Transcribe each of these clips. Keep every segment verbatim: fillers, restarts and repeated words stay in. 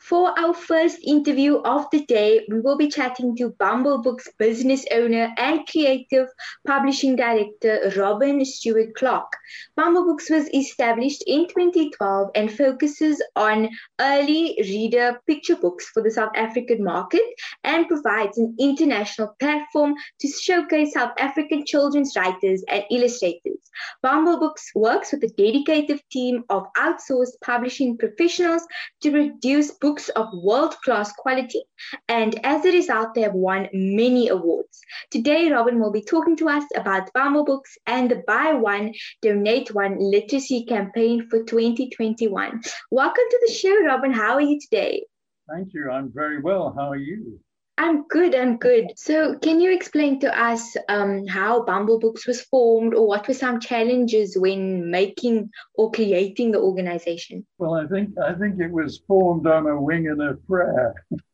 For our first interview of the day, we will be chatting to Bumble Books business owner and creative publishing director Robin Stewart Clark. Bumble Books was established in twenty twelve and focuses on early reader picture books for the South African market and provides an international platform to showcase South African children's writers and illustrators. Bumble Books works with a dedicated team of outsourced publishing professionals to produce books of world-class quality, and as a result, they have won many awards. Today, Robin will be talking to us about Bumble Books and the Buy One, Donate One literacy campaign for twenty twenty-one. Welcome to the show, Robin. How are you today? Thank you. I'm very well. How are you? I'm good, I'm good. So can you explain to us um, how Bumble Books was formed, or what were some challenges when making or creating the organization? Well, I think I think it was formed on a wing and a prayer.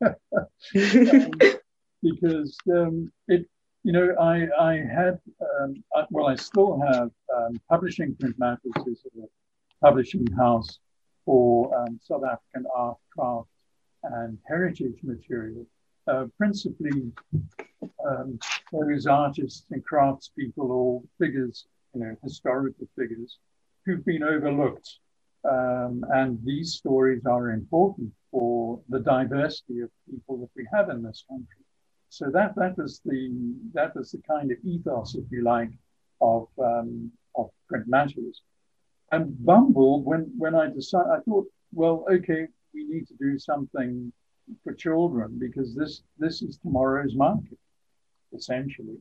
um, because um, it, you know, I, I had, um, I, well, I still have um, Publishing Print Matters is a publishing house for um, South African art, craft, and heritage material. Uh, principally um, those artists and craftspeople or figures, you know, historical figures who've been overlooked. Um, and these stories are important for the diversity of people that we have in this country. So that that was the that was the kind of ethos, if you like, of um, of Print Matters. And Bumble, when when I decided, I thought, well, okay, we need to do something for children, because this this is tomorrow's market, essentially.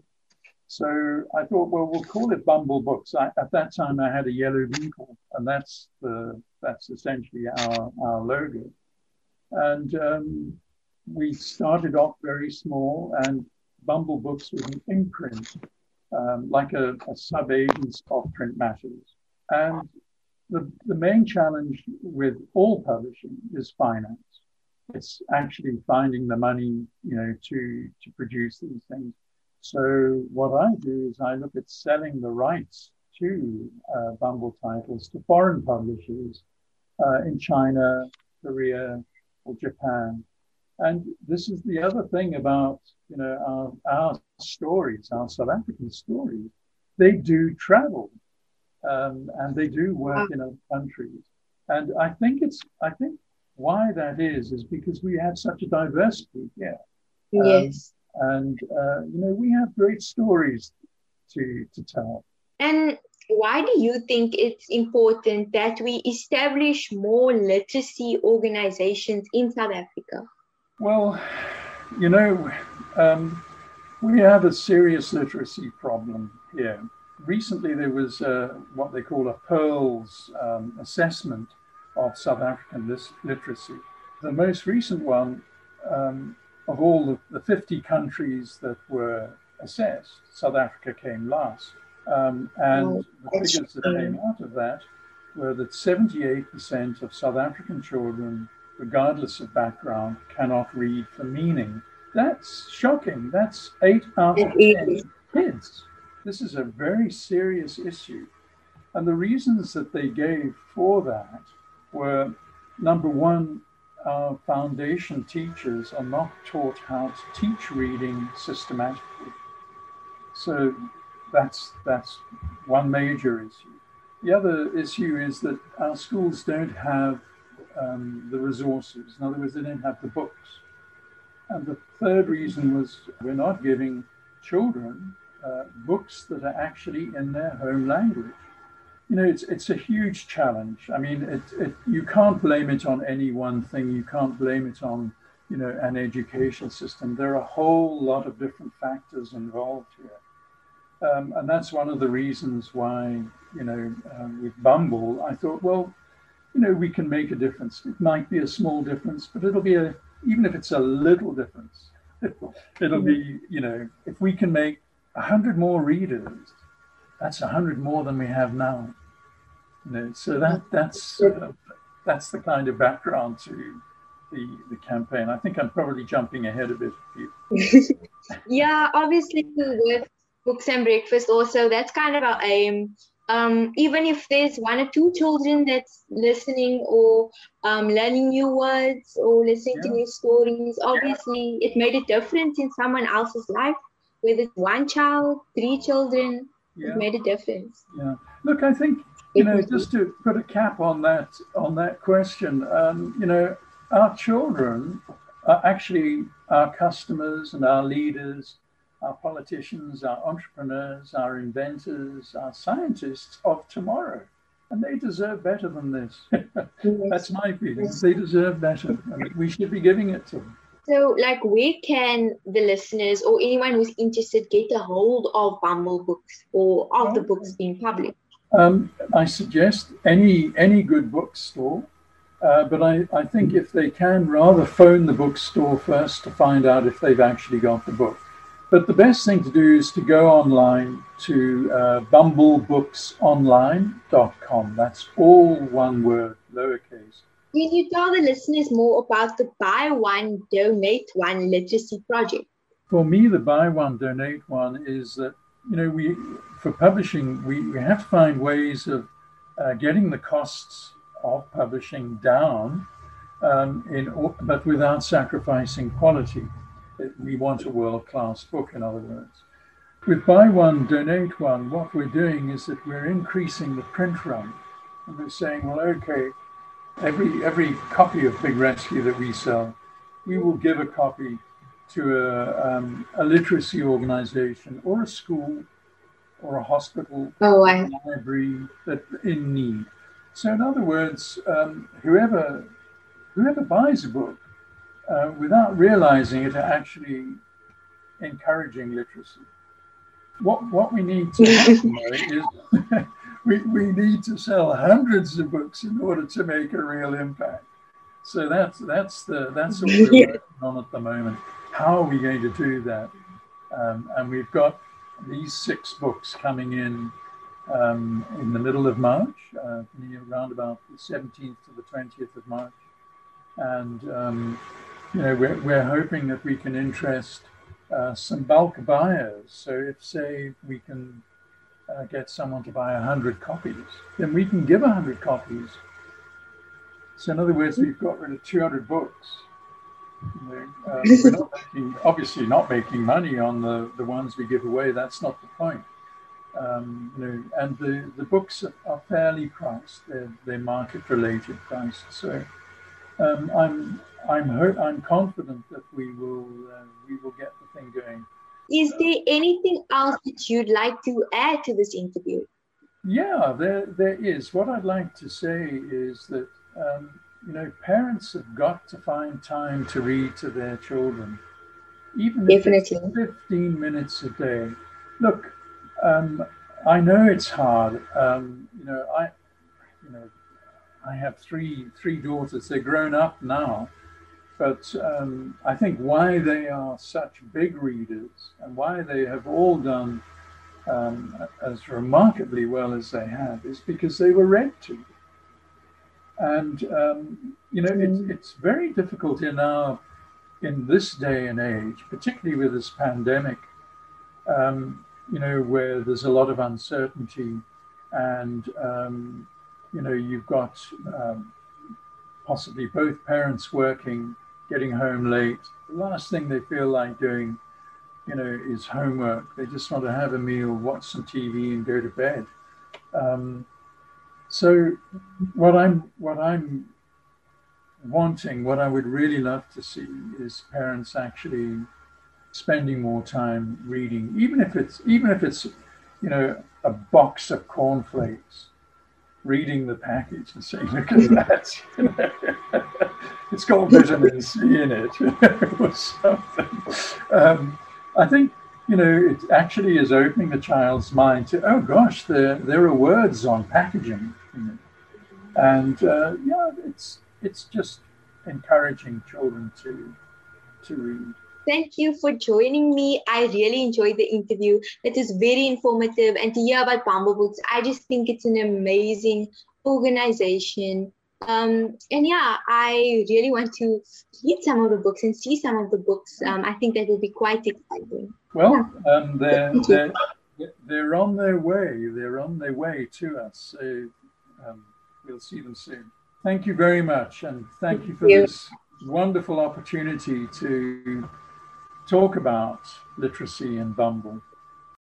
So I thought, well, we'll call it Bumble Books. I, at that time, I had a yellow beagle, and that's the that's essentially our our logo. And um, we started off very small, and Bumble Books was an imprint, um, like a, a sub-agent of Print Matters. And the the main challenge with all publishing is finance. It's actually finding the money, you know, to, to produce these things. So what I do is I look at selling the rights to uh, Bumble titles to foreign publishers uh, in China, Korea, or Japan. And this is the other thing about, you know, our, our stories, our South African stories. They do travel, um, and they do work in other countries. And I think it's, I think, why that is, is because we have such a diversity here. Um, yes. And, uh, you know, we have great stories to, to tell. And why do you think it's important that we establish more literacy organizations in South Africa? Well, you know, um, we have a serious literacy problem here. Recently, there was uh, what they call a PEARLS um, assessment of South African literacy. The most recent one, um, of all the, the fifty countries that were assessed, South Africa came last. Um, and oh, the figures that came out of that were that seventy-eight percent of South African children, regardless of background, cannot read for meaning. That's shocking. That's eight out of ten kids. This is a very serious issue. And the reasons that they gave for that were, number one, our foundation teachers are not taught how to teach reading systematically. So that's that's one major issue. The other issue is that our schools don't have um, the resources. In other words, they don't have the books. And the third reason was we're not giving children uh, books that are actually in their home language. You know, it's it's a huge challenge. I mean, it, it you can't blame it on any one thing. You can't blame it on, you know, an education system. There are a whole lot of different factors involved here. Um, and that's one of the reasons why, you know, um, with Bumble, I thought, well, you know, we can make a difference. It might be a small difference, but it'll be a, even if it's a little difference, it'll be, you know, if we can make a hundred more readers, that's a hundred more than we have now. You know, so that that's uh, that's the kind of background to the the campaign. I think I'm probably jumping ahead a bit. Yeah, obviously with Books and Breakfast also, that's kind of our aim. Um, even if there's one or two children that's listening or um, learning new words or listening to Yeah. new stories, obviously it made a difference in someone else's life. Whether it's one child, three children, it Yeah. made a difference. Yeah. Look, I think, you know, Definitely. just to put a cap on that on that question, um, you know, our children are actually our customers and our leaders, our politicians, our entrepreneurs, our inventors, our scientists of tomorrow. And they deserve better than this. That's Yes. my feeling. Yes. They deserve better. And we should be giving it to them. So, like, where can the listeners or anyone who's interested get a hold of Bumble Books or of the books being published? Um, I suggest any any good bookstore, uh, but I, I think if they can, rather phone the bookstore first to find out if they've actually got the book. But the best thing to do is to go online to uh, bumble books online dot com. That's all one word, lowercase. Can you tell the listeners more about the Buy One, Donate One literacy project? For me, the buy one, donate one is that, you know, we, for publishing, we, we have to find ways of uh, getting the costs of publishing down, um, in, but without sacrificing quality. We want a world-class book, in other words. With Buy One, Donate One, what we're doing is that we're increasing the print run. And we're saying, well, okay, every, every copy of Big Rescue that we sell, we will give a copy to a, um, a literacy organization or a school or a hospital Oh, or I... a library that in need. So in other words, um, whoever whoever buys a book uh, without realizing it are actually encouraging literacy. What what we need to happen is we, we need to sell hundreds of books in order to make a real impact. So that's that's the that's what we're working on at the moment. How are we going to do that? Um, and we've got these six books coming in um, in the middle of March, uh, around about the seventeenth to the twentieth of March. And, um, you know, we're, we're hoping that we can interest uh, some bulk buyers. So if, say, we can uh, get someone to buy one hundred copies, then we can give one hundred copies. So in other words, we've got rid of two hundred books. You know, um, we're not making, obviously not making money on the, the ones we give away. That's not the point. Um, you know, and the, the books are fairly priced. They're, they're market-related priced. So um, I'm I'm ho- I'm confident that we will uh, we will get the thing going. Is there anything else that you'd like to add to this interview? Yeah, there there is. What I'd like to say is that um, you know, parents have got to find time to read to their children, even if Definitely. it's fifteen minutes a day. Look, um, I know it's hard. Um, you know, I, you know, I have three three daughters. They're grown up now, but um, I think why they are such big readers and why they have all done um, as remarkably well as they have is because they were read to. And, um, you know, Mm. it's, it's very difficult in our, in this day and age, particularly with this pandemic, um, you know, where there's a lot of uncertainty and, um, you know, you've got um, possibly both parents working, getting home late. The last thing they feel like doing, you know, is homework. They just want to have a meal, watch some T V and go to bed. Um, So what I'm what I'm wanting, what I would really love to see is parents actually spending more time reading, even if it's even if it's you know a box of cornflakes, reading the package and saying, look at that, it's got vitamin C in it or something. Um, I think you know it actually is opening the child's mind to, oh gosh, there there are words on packaging. And uh, yeah, it's it's just encouraging children to to read. Thank you for joining me. I really enjoyed the interview. It is very informative, and to hear about Bumble Books, I just think it's an amazing organization. Um, and yeah, I really want to read some of the books and see some of the books. Um, I think that will be quite exciting. Well, um, they're, they're, they're on their way. They're on their way to us. So um, we'll see them soon. Thank you very much. And thank you for this wonderful opportunity to talk about literacy in Bumble.